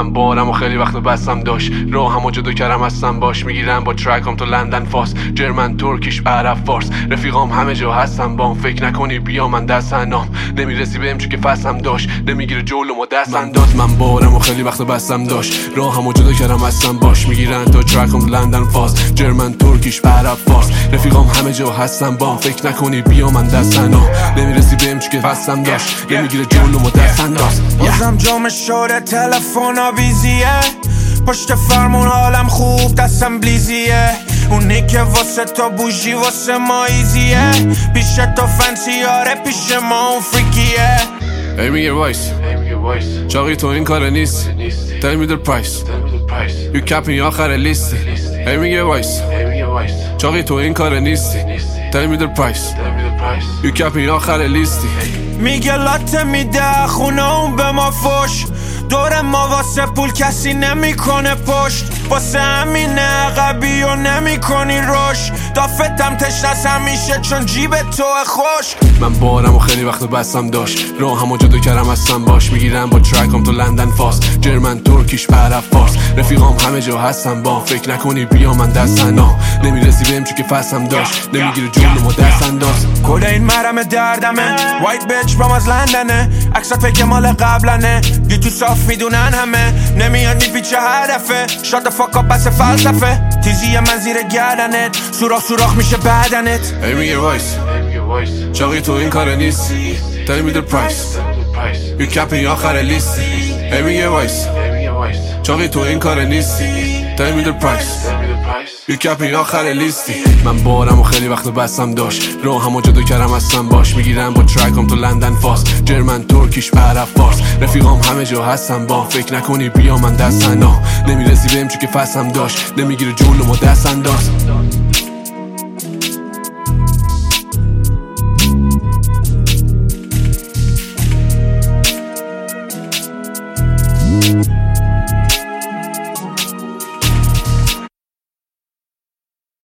من بارم و خیلی وقت بستم داشت راه همو جدا کردم هستم باش میگیرم با ترکم تو لندن فاس جرمن ترکیش عرب فارس رفیقام همه جا هستم بام فکر نکنی بیا من دست انام نمیرسی بهم چون که فصلم داشت نمیگیره جلوم و دست انداز من بارم و خیلی وقت بستم داشت راه همو جدا کردم هستم باش میگیرن تا ترکم لندن فاس جرمن ترکیش عرب فارس رفیقام همه جا هستم بام فکر نکنی بیا من دست انام نمیرسی بهم چون که فصلم داشت نمیگیره جلوم و دست انداز بازم جام شده تلفن آویزیه پشت فرمون حالم خوب دستم بلیزیه اونی که واسه تا بوژی واسه ما ایزیه پیش تو فنسیاره پیش ما اون فریکیه ای میگه وایس چاقی تو این کار نیست Tell me the price You کپی آخر لیستی ای میگه وایس چاقی تو این کار نیستی Tell me the price You کپی آخر لیستی میگه لاته میده خونه اون به ما فش دور ما واسه پول کسی نمیکنه پشت واسه همینه عقبی و نمیکنی روش دافتم تشنس همیشه چون جیب تو خوش من بارم و خیلی وقت بستم داشت راه همو جدا کردم هستم باش میگیرم با ترکم تو لندن فاس جرمن ترکیش عرب فارس رفیقام همه جا هستم با فکر نکنی بیا من دست انا نمیرسی بهم چون که فصلم داشت نمیگیره جلوم و دست انداز کل این مرم دردمه وایت بیچ بام از لندنه عکسات فکر مال قبلنه یه تو صاف میدونن همه نمیاد میپیچه هدفه شات فاکا پس فلسفه تیزی من زیر گردنت سوراخ میشه بدنت ای میگه وایس چاقی تو این کار نیستی Tell me the price You کپی آخر لیستی ای میگه وایس چاقی تو این کار نیستی Tell me the price You کپی آخر لیستی من بارم و خیلی وقت بستم داشت راه همو جدا کردم هستم باش میگیرم با ترکم تو لندن فاس جرمن ترکیش عرب فارس رفیقام همه جا هستم با فکر نکنی بیا من دست انا نمیرسی بهم چون که فصلم داشت نمیگیره جلوم و دست انداز